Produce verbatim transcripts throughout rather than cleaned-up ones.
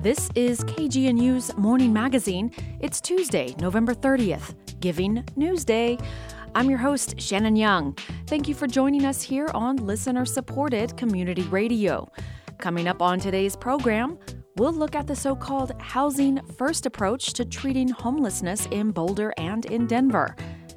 This is K G N U's Morning Magazine. It's Tuesday, November thirtieth, Giving News Day. I'm your host, Shannon Young. Thank you for joining us here on listener-supported community radio. Coming up on today's program, we'll look at the so-called housing first approach to treating homelessness in Boulder and in Denver.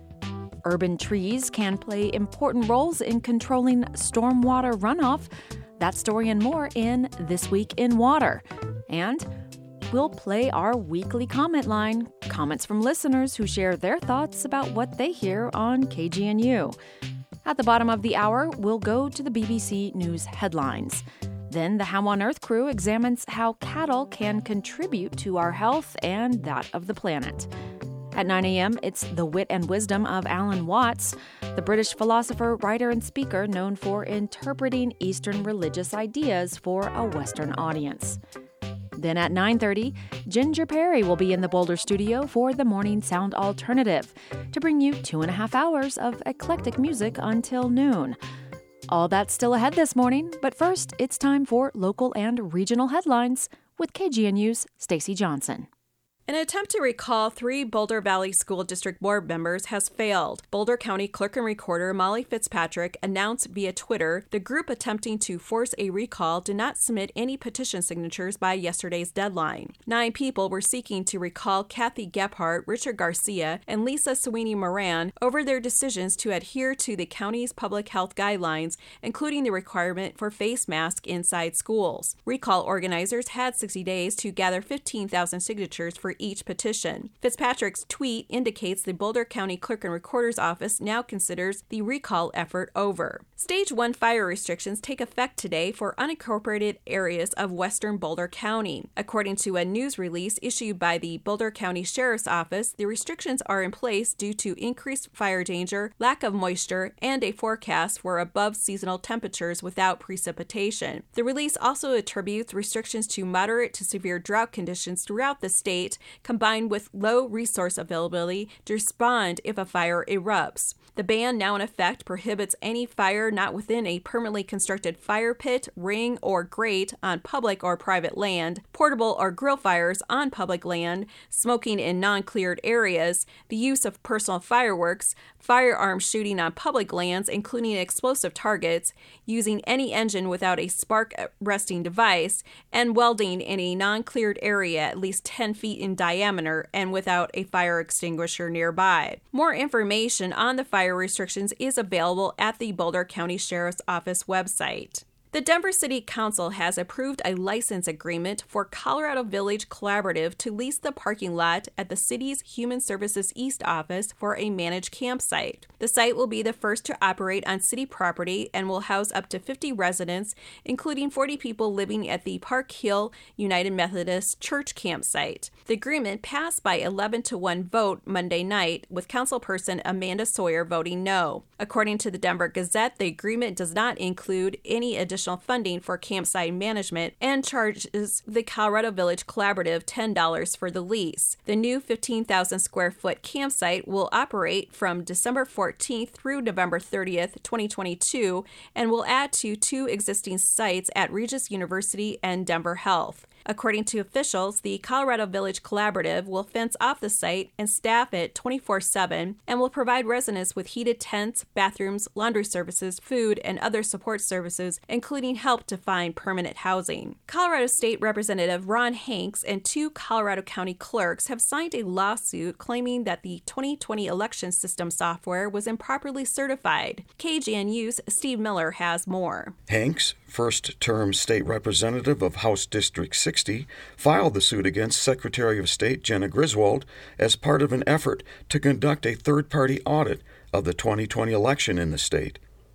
Urban trees can play important roles in controlling stormwater runoff. That story and more in This Week in Water. And we'll play our weekly comment line, comments from listeners who share their thoughts about what they hear on K G N U. At the bottom of the hour, we'll go to the B B C News headlines. Then the How on Earth crew examines how cattle can contribute to our health and that of the planet. At nine a.m., it's The Wit and Wisdom of Alan Watts, the British philosopher, writer, and speaker known for interpreting Eastern religious ideas for a Western audience. Then at nine thirty, Ginger Perry will be in the Boulder studio for the Morning Sound Alternative to bring you two and a half hours of eclectic music until noon. All that's still ahead this morning, but first, it's time for local and regional headlines with K G N U's Stacey Johnson. An attempt to recall three Boulder Valley School District Board members has failed. Boulder County Clerk and Recorder Molly Fitzpatrick announced via Twitter the group attempting to force a recall did not submit any petition signatures by yesterday's deadline. Nine people were seeking to recall Kathy Gephardt, Richard Garcia, and Lisa Sweeney Moran over their decisions to adhere to the county's public health guidelines, including the requirement for face masks inside schools. Recall organizers had sixty days to gather fifteen thousand signatures for each petition. Fitzpatrick's tweet indicates the Boulder County Clerk and Recorder's Office now considers the recall effort over. Stage one fire restrictions take effect today for unincorporated areas of western Boulder County. According to a news release issued by the Boulder County Sheriff's Office, the restrictions are in place due to increased fire danger, lack of moisture, and a forecast for above seasonal temperatures without precipitation. The release also attributes restrictions to moderate to severe drought conditions throughout the state, combined with low resource availability to respond if a fire erupts. The ban now in effect prohibits any fire not within a permanently constructed fire pit, ring, or grate on public or private land, portable or grill fires on public land, smoking in non-cleared areas, the use of personal fireworks, firearm shooting on public lands, including explosive targets, using any engine without a spark-arresting device, and welding in a non-cleared area at least ten feet in diameter and without a fire extinguisher nearby. More information on the fire restrictions is available at the Boulder County Sheriff's Office website. The Denver City Council has approved a license agreement for Colorado Village Collaborative to lease the parking lot at the city's Human Services East office for a managed campsite. The site will be the first to operate on city property and will house up to fifty residents, including forty people living at the Park Hill United Methodist Church campsite. The agreement passed by eleven to one vote Monday night, with councilperson Amanda Sawyer voting no. According to the Denver Gazette, the agreement does not include any additional funding for campsite management and charges the Colorado Village Collaborative ten dollars for the lease. The new fifteen thousand square foot campsite will operate from December fourteenth through November thirtieth, twenty twenty-two, and will add to two existing sites at Regis University and Denver Health. According to officials, the Colorado Village Collaborative will fence off the site and staff it twenty-four seven and will provide residents with heated tents, bathrooms, laundry services, food, and other support services, including help to find permanent housing. Colorado State Representative Ron Hanks and two Colorado County clerks have signed a lawsuit claiming that the twenty twenty election system software was improperly certified. K G N U's Steve Miller has more. Hanks, first-term state representative of House District sixty, filed the suit against Secretary of State Jena Griswold as part of an effort to conduct a third-party audit of the twenty twenty election in the state.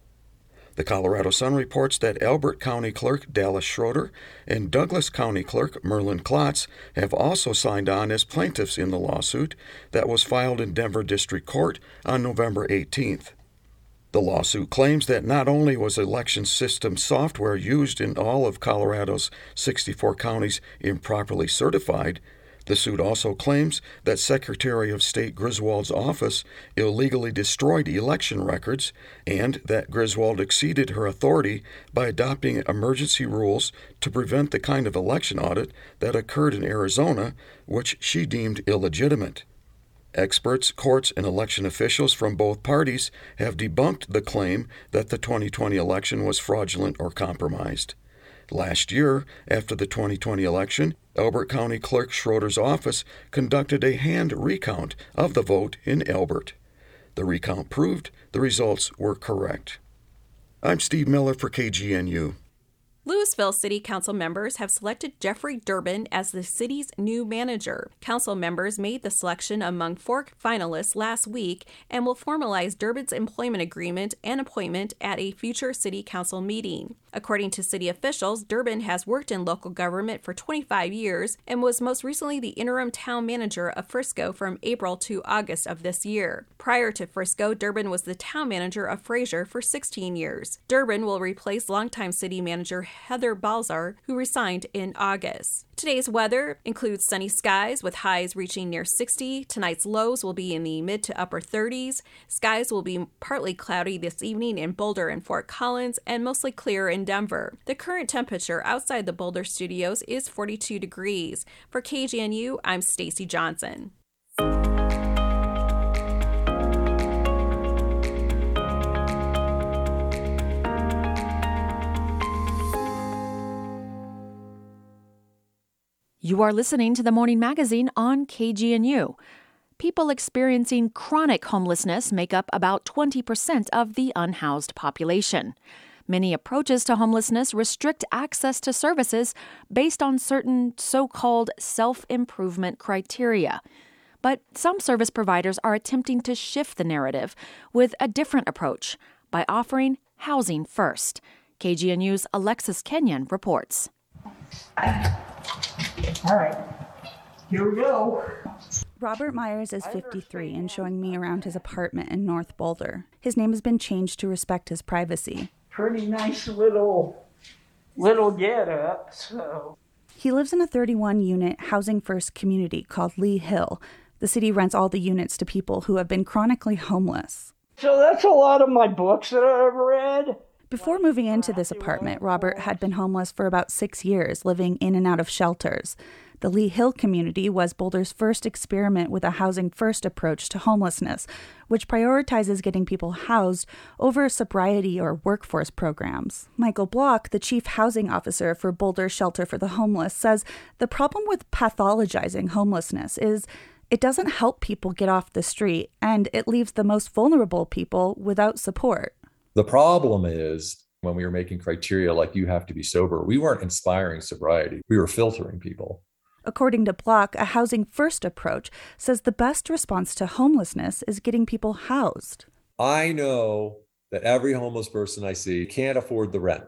The Colorado Sun reports that Elbert County Clerk Dallas Schroeder and Douglas County Clerk Merlin Klotz have also signed on as plaintiffs in the lawsuit that was filed in Denver District Court on November eighteenth. The lawsuit claims that not only was election system software used in all of Colorado's sixty-four counties improperly certified, The suit also claims that Secretary of State Griswold's office illegally destroyed election records and that Griswold exceeded her authority by adopting emergency rules to prevent the kind of election audit that occurred in Arizona, which she deemed illegitimate. Experts, courts, and election officials from both parties have debunked the claim that the twenty twenty election was fraudulent or compromised. Last year, after the twenty twenty election, Elbert County Clerk Schroeder's office conducted a hand recount of the vote in Elbert. The recount proved the results were correct. I'm Steve Miller for K G N U. Louisville City Council members have selected Jeffrey Durbin as the city's new manager. Council members made the selection among four finalists last week and will formalize Durbin's employment agreement and appointment at a future city council meeting. According to city officials, Durbin has worked in local government for twenty-five years and was most recently the interim town manager of Frisco from April to August of this year. Prior to Frisco, Durbin was the town manager of Fraser for sixteen years. Durbin will replace longtime city manager Heather Balzar, who resigned in August. Today's weather includes sunny skies with highs reaching near sixty. Tonight's lows will be in the mid to upper thirties. Skies will be partly cloudy this evening in Boulder and Fort Collins and mostly clear in Denver. The current temperature outside the Boulder studios is forty-two degrees. For K G N U, I'm Stacy Johnson. You are listening to the Morning Magazine on K G N U. People experiencing chronic homelessness make up about twenty percent of the unhoused population. Many approaches to homelessness restrict access to services based on certain so-called self-improvement criteria. But some service providers are attempting to shift the narrative with a different approach by offering housing first. K G N U's Alexis Kenyon reports. All right, here we go. Robert Myers is fifty-three and showing me around his apartment in North Boulder. His name has been changed to respect his privacy. Pretty nice little, little get-up, so. He lives in a thirty-one unit Housing First community called Lee Hill. The city rents all the units to people who have been chronically homeless. So that's a lot of my books that I've read. Before moving into this apartment, Robert had been homeless for about six years, living in and out of shelters. The Lee Hill community was Boulder's first experiment with a housing-first approach to homelessness, which prioritizes getting people housed over sobriety or workforce programs. Michael Block, the chief housing officer for Boulder Shelter for the Homeless, says the problem with pathologizing homelessness is it doesn't help people get off the street, and it leaves the most vulnerable people without support. The problem is when we were making criteria like you have to be sober, we weren't inspiring sobriety. We were filtering people. According to Block, a housing-first approach says the best response to homelessness is getting people housed. I know that every homeless person I see can't afford the rent.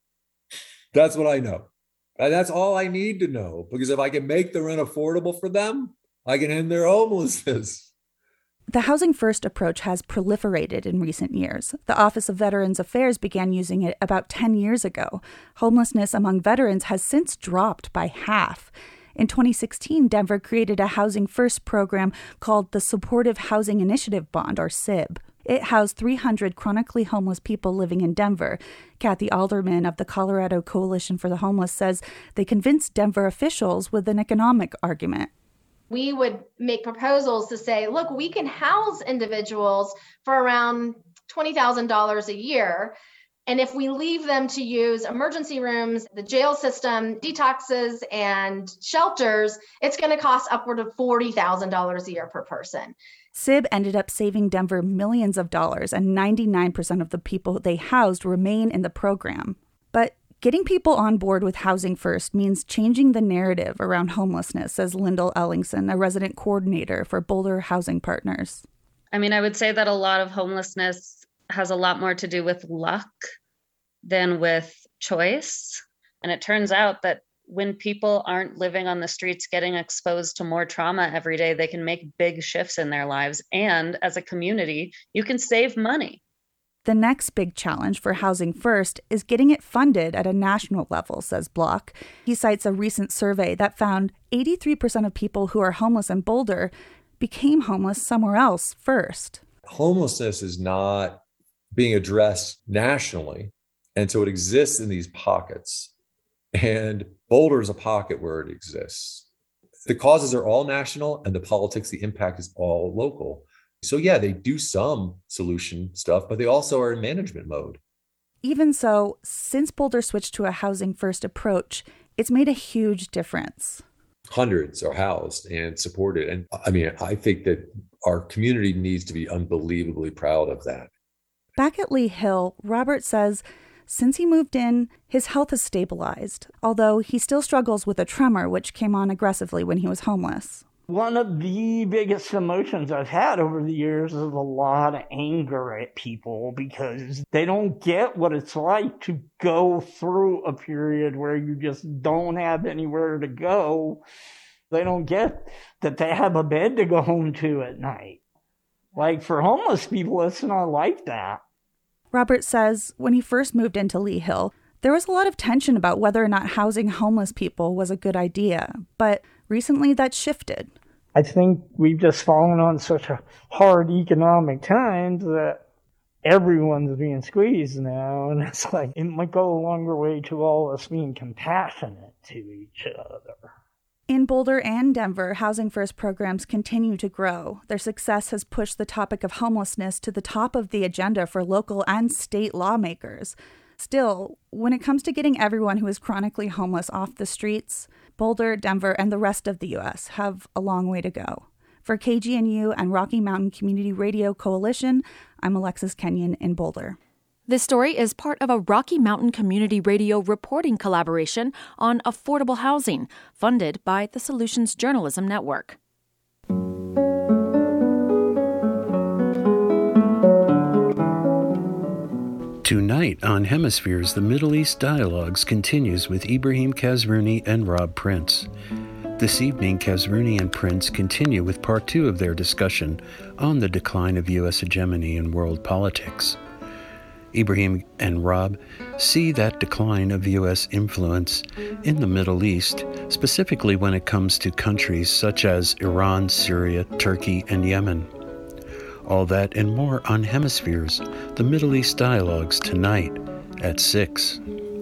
That's what I know. And that's all I need to know, because if I can make the rent affordable for them, I can end their homelessness. The Housing First approach has proliferated in recent years. The Office of Veterans Affairs began using it about ten years ago. Homelessness among veterans has since dropped by half. In twenty sixteen, Denver created a Housing First program called the Supportive Housing Initiative Bond, or S I B. It housed three hundred chronically homeless people living in Denver. Kathy Alderman of the Colorado Coalition for the Homeless says they convinced Denver officials with an economic argument. We would make proposals to say, look, we can house individuals for around twenty thousand dollars a year. And if we leave them to use emergency rooms, the jail system, detoxes, and shelters, it's going to cost upward of forty thousand dollars a year per person. S I B ended up saving Denver millions of dollars, and ninety-nine percent of the people they housed remain in the program. But getting people on board with Housing First means changing the narrative around homelessness, says Lyndall Ellingson, a resident coordinator for Boulder Housing Partners. I mean, I would say that a lot of homelessness has a lot more to do with luck than with choice. And it turns out that when people aren't living on the streets, getting exposed to more trauma every day, they can make big shifts in their lives. And as a community, you can save money. The next big challenge for Housing First is getting it funded at a national level, says Block. He cites a recent survey that found eighty-three percent of people who are homeless in Boulder became homeless somewhere else first. Homelessness is not being addressed nationally, and so it exists in these pockets. And Boulder is a pocket where it exists. The causes are all national, and the politics, the impact is all local. So yeah, they do some solution stuff, but they also are in management mode. Even so, since Boulder switched to a Housing First approach, it's made a huge difference. Hundreds are housed and supported. And I mean, I think that our community needs to be unbelievably proud of that. Back at Lee Hill, Robert says since he moved in, his health has stabilized, although he still struggles with a tremor, which came on aggressively when he was homeless. One of the biggest emotions I've had over the years is a lot of anger at people because they don't get what it's like to go through a period where you just don't have anywhere to go. They don't get that they have a bed to go home to at night. Like for homeless people, it's not like that. Robert says when he first moved into Lee Hill, there was a lot of tension about whether or not housing homeless people was a good idea, but recently that shifted. I think we've just fallen on such a hard economic times that everyone's being squeezed now, and it's like it might go a longer way to all of us being compassionate to each other. In Boulder and Denver, Housing First programs continue to grow. Their success has pushed the topic of homelessness to the top of the agenda for local and state lawmakers. Still, when it comes to getting everyone who is chronically homeless off the streets, Boulder, Denver, and the rest of the U S have a long way to go. For K G N U and Rocky Mountain Community Radio Coalition, I'm Alexis Kenyon in Boulder. This story is part of a Rocky Mountain Community Radio reporting collaboration on affordable housing, funded by the Solutions Journalism Network. Tonight on Hemispheres, the Middle East Dialogues continues with Ibrahim Kazrouni and Rob Prince. This evening, Kazrouni and Prince continue with part two of their discussion on the decline of U S hegemony in world politics. Ibrahim and Rob see that decline of U S influence in the Middle East, specifically when it comes to countries such as Iran, Syria, Turkey, and Yemen. All that and more on Hemispheres, the Middle East Dialogues, tonight at six.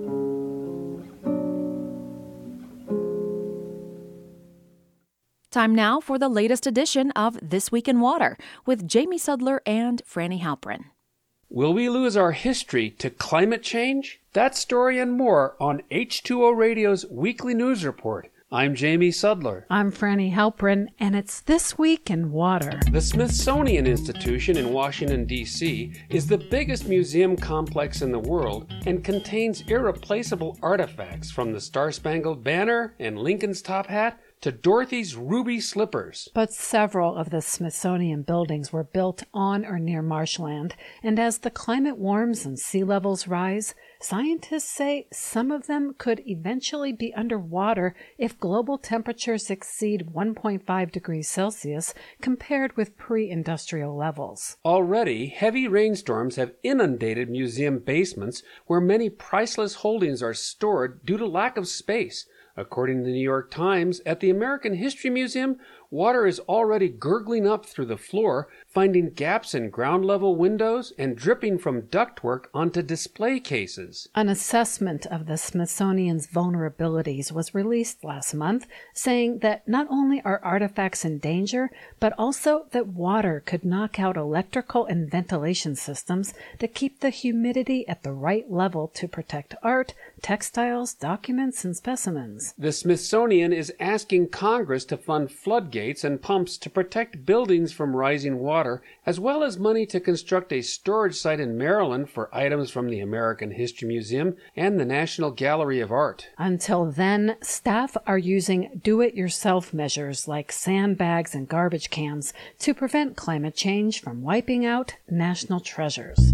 Time now for the latest edition of This Week in Water with Jamie Sudler and Franny Halprin. Will we lose our history to climate change? That story and more on H two O Radio's weekly news report. I'm Jamie Sudler. I'm Franny Halprin, and it's This Week in Water. The Smithsonian Institution in Washington, D C is the biggest museum complex in the world and contains irreplaceable artifacts from the Star-Spangled Banner and Lincoln's top hat to Dorothy's ruby slippers. But several of the Smithsonian buildings were built on or near marshland, and as the climate warms and sea levels rise, scientists say some of them could eventually be underwater if global temperatures exceed one point five degrees Celsius compared with pre-industrial levels. Already, heavy rainstorms have inundated museum basements where many priceless holdings are stored due to lack of space. According to the New York Times, at the American History Museum, water is already gurgling up through the floor, finding gaps in ground-level windows and dripping from ductwork onto display cases. An assessment of the Smithsonian's vulnerabilities was released last month, saying that not only are artifacts in danger, but also that water could knock out electrical and ventilation systems that keep the humidity at the right level to protect art, textiles, documents, and specimens. The Smithsonian is asking Congress to fund floodgates and pumps to protect buildings from rising water, as well as money to construct a storage site in Maryland for items from the American History Museum and the National Gallery of Art. Until then, staff are using do-it-yourself measures like sandbags and garbage cans to prevent climate change from wiping out national treasures.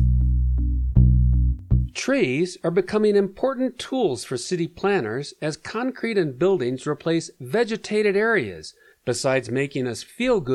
Trees are becoming important tools for city planners as concrete and buildings replace vegetated areas. Besides making us feel good,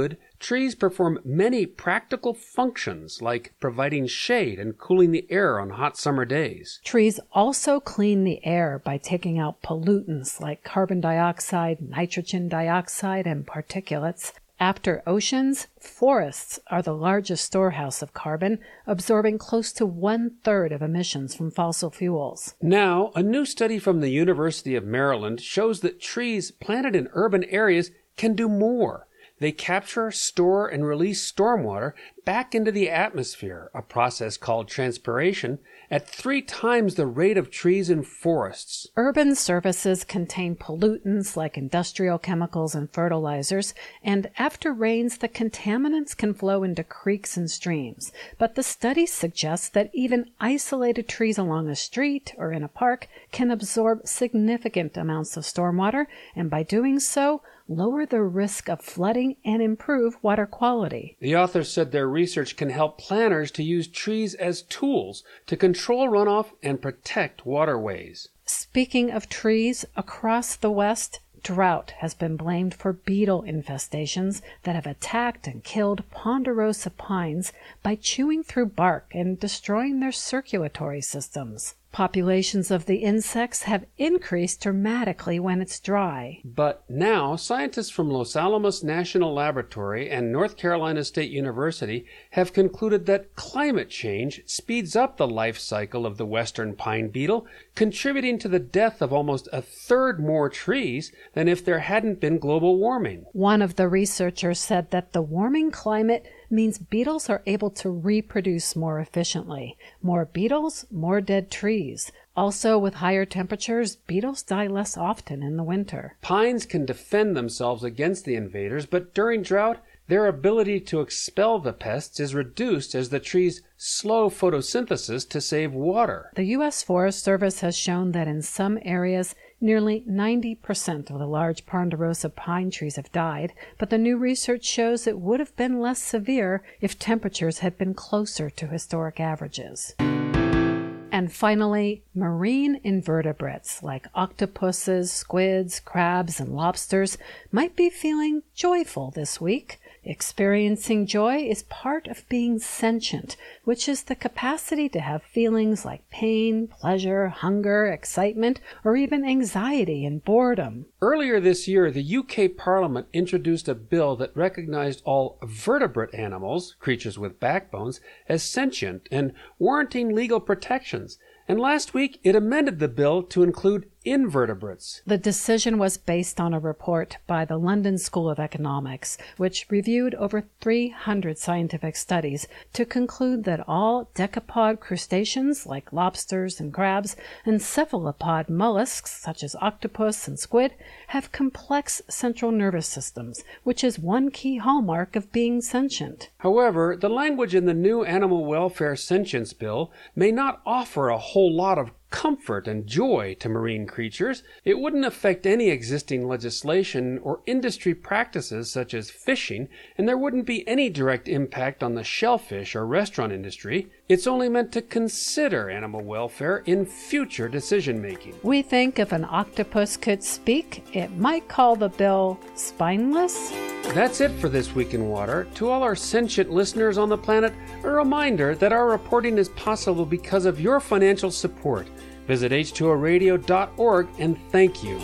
trees perform many practical functions like providing shade and cooling the air on hot summer days. Trees also clean the air by taking out pollutants like carbon dioxide, nitrogen dioxide, and particulates. After oceans, forests are the largest storehouse of carbon, absorbing close to one-third of emissions from fossil fuels. Now, a new study from the University of Maryland shows that trees planted in urban areas can do more. They capture, store, and release stormwater back into the atmosphere, a process called transpiration, at three times the rate of trees in forests. Urban surfaces contain pollutants like industrial chemicals and fertilizers, and after rains, the contaminants can flow into creeks and streams. But the study suggests that even isolated trees along a street or in a park can absorb significant amounts of stormwater, and by doing so, lower the risk of flooding and improve water quality. The authors said their research can help planners to use trees as tools to control runoff and protect waterways. Speaking of trees, across the West, drought has been blamed for beetle infestations that have attacked and killed ponderosa pines by chewing through bark and destroying their circulatory systems. Populations of the insects have increased dramatically when it's dry. But now, scientists from Los Alamos National Laboratory and North Carolina State University have concluded that climate change speeds up the life cycle of the western pine beetle, contributing to the death of almost a third more trees than if there hadn't been global warming. One of the researchers said that the warming climate means beetles are able to reproduce more efficiently. More beetles, more dead trees. Also, with higher temperatures, beetles die less often in the winter. Pines can defend themselves against the invaders, but during drought, their ability to expel the pests is reduced as the trees slow photosynthesis to save water. The U S Forest Service has shown that in some areas, nearly ninety percent of the large ponderosa pine trees have died, but the new research shows it would have been less severe if temperatures had been closer to historic averages. And finally, marine invertebrates like octopuses, squids, crabs, and lobsters might be feeling joyful this week. Experiencing joy is part of being sentient, which is the capacity to have feelings like pain, pleasure, hunger, excitement, or even anxiety and boredom. Earlier this year, the U K Parliament introduced a bill that recognized all vertebrate animals, creatures with backbones, as sentient and warranting legal protections. And last week, it amended the bill to include invertebrates. The decision was based on a report by the London School of Economics, which reviewed over three hundred scientific studies to conclude that all decapod crustaceans, like lobsters and crabs, and cephalopod mollusks, such as octopus and squid, have complex central nervous systems, which is one key hallmark of being sentient. However, the language in the new Animal Welfare Sentience Bill may not offer a whole lot of comfort and joy to marine creatures. It wouldn't affect any existing legislation or industry practices such as fishing, and there wouldn't be any direct impact on the shellfish or restaurant industry. It's only meant to consider animal welfare in future decision-making. We think if an octopus could speak, it might call the bill spineless. That's it for This Week in Water. To all our sentient listeners on the planet, a reminder that our reporting is possible because of your financial support. Visit H two O radio dot org and thank you.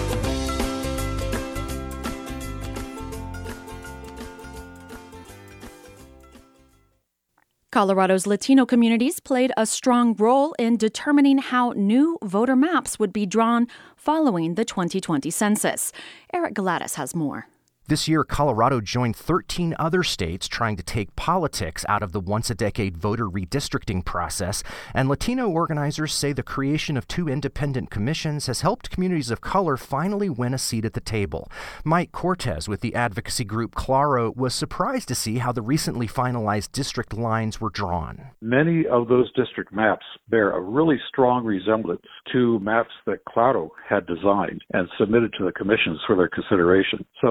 Colorado's Latino communities played a strong role in determining how new voter maps would be drawn following the twenty twenty census. Eric Gladys has more. This year, Colorado joined thirteen other states trying to take politics out of the once-a-decade voter redistricting process, and Latino organizers say the creation of two independent commissions has helped communities of color finally win a seat at the table. Mike Cortez with the advocacy group Claro was surprised to see how the recently finalized district lines were drawn. Many of those district maps bear a really strong resemblance to maps that Claro had designed and submitted to the commissions for their consideration. So we're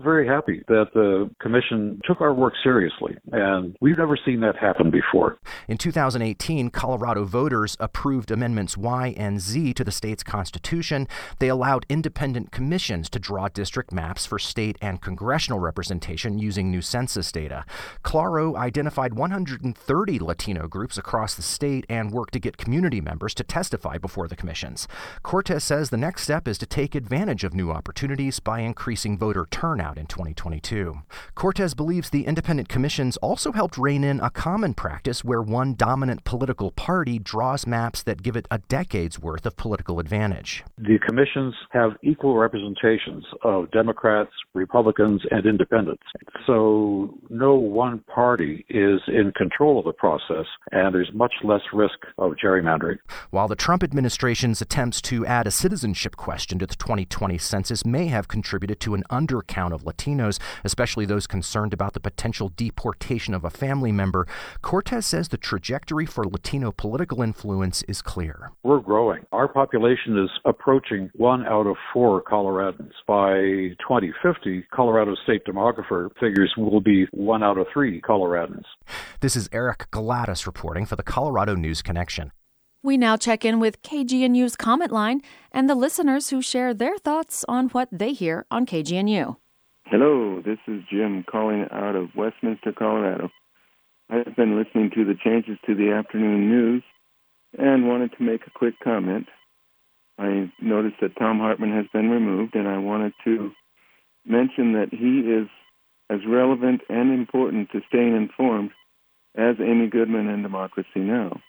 very happy that the commission took our work seriously, and we've never seen that happen before. In two thousand eighteen, Colorado voters approved Amendments Y and Z to the state's constitution. They allowed independent commissions to draw district maps for state and congressional representation using new census data. Claro identified one hundred thirty Latino groups across the state and worked to get community members to testify before the commissions. Cortez says the next step is to take advantage of new opportunities by increasing voter turnout in twenty twenty-two. Cortez believes the independent commissions also helped rein in a common practice where one dominant political party draws maps that give it a decade's worth of political advantage. The commissions have equal representations of Democrats, Republicans, and independents. So no one party is in control of the process, and there's much less risk of gerrymandering. While the Trump administration's attempts to add a citizenship question to the twenty twenty census may have contributed to an undercount of Latinos, especially those concerned about the potential deportation of a family member, Cortez says the trajectory for Latino political influence is clear. We're growing. Our population is approaching one out of four Coloradans. By twenty fifty, Colorado State Demographer figures will be one out of three Coloradans. This is Eric Galatis reporting for the Colorado News Connection. We now check in with K G N U's comment line and the listeners who share their thoughts on what they hear on K G N U. Hello, this is Jim calling out of Westminster, Colorado. I've been listening to the changes to the afternoon news and wanted to make a quick comment. I noticed that Thom Hartmann has been removed, and I wanted to mention that he is as relevant and important to staying informed as Amy Goodman and Democracy Now!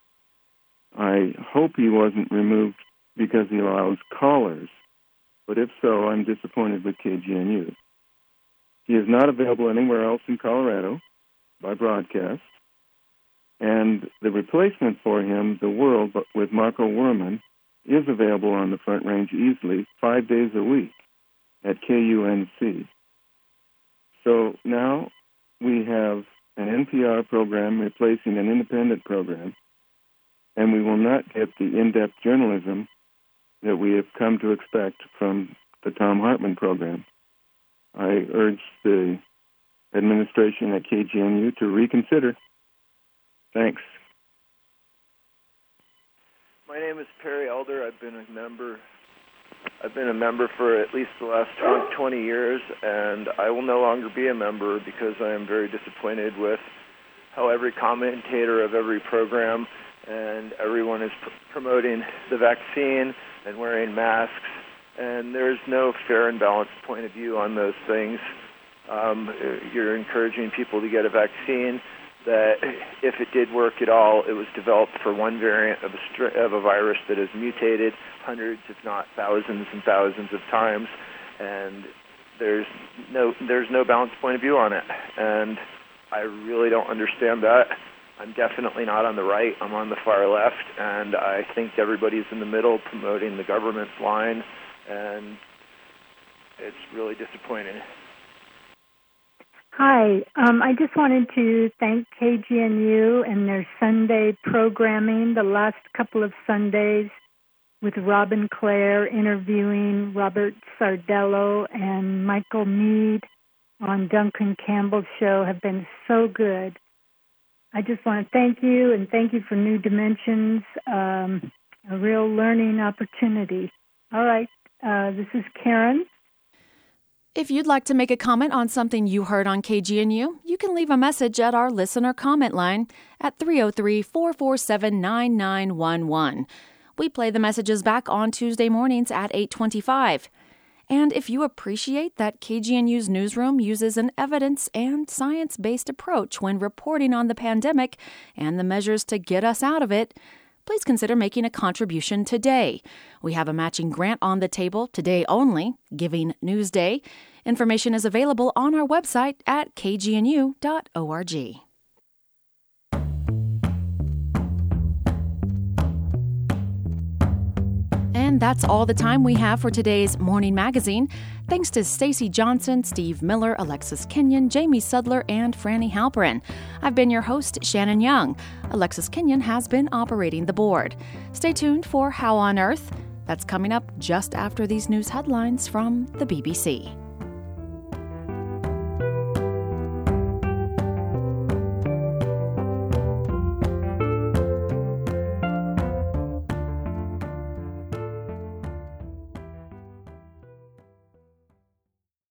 I hope he wasn't removed because he allows callers, but if so, I'm disappointed with K G N U. He is not available anywhere else in Colorado by broadcast, and the replacement for him, The World, with Marco Werman, is available on the Front Range easily five days a week at K U N C. So now we have an N P R program replacing an independent program, and we will not get the in-depth journalism that we have come to expect from the Thom Hartmann program. I urge the administration at K G N U to reconsider. Thanks. My name is Perry Elder. I've been a member. I've been a member for at least the last twenty years, and I will no longer be a member because I am very disappointed with how every commentator of every program and everyone is pr- promoting the vaccine and wearing masks, and there's no fair and balanced point of view on those things. Um, you're encouraging people to get a vaccine that, if it did work at all, it was developed for one variant of a, str- of a virus that has mutated hundreds, if not thousands and thousands of times, and there's no there's no balanced point of view on it, and I really don't understand that. I'm definitely not on the right. I'm on the far left, and I think everybody's in the middle promoting the government's line, and it's really disappointing. Hi. Um, I just wanted to thank K G N U and their Sunday programming, the last couple of Sundays with Robin Clare interviewing Robert Sardello and Michael Mead on Duncan Campbell's show have been so good. I just want to thank you, and thank you for New Dimensions, um, a real learning opportunity. All right, uh, this is Karen. If you'd like to make a comment on something you heard on K G N U, you can leave a message at our listener comment line at three oh three, four four seven, nine nine one one. We play the messages back on Tuesday mornings at eight twenty-five. And if you appreciate that K G N U's newsroom uses an evidence and science-based approach when reporting on the pandemic and the measures to get us out of it, please consider making a contribution today. We have a matching grant on the table today only, Giving Newsday. Information is available on our website at k g n u dot org. And that's all the time we have for today's Morning Magazine. Thanks to Stacey Johnson, Steve Miller, Alexis Kenyon, Jamie Sudler, and Franny Halperin. I've been your host, Shannon Young. Alexis Kenyon has been operating the board. Stay tuned for How on Earth. That's coming up just after these news headlines from the B B C.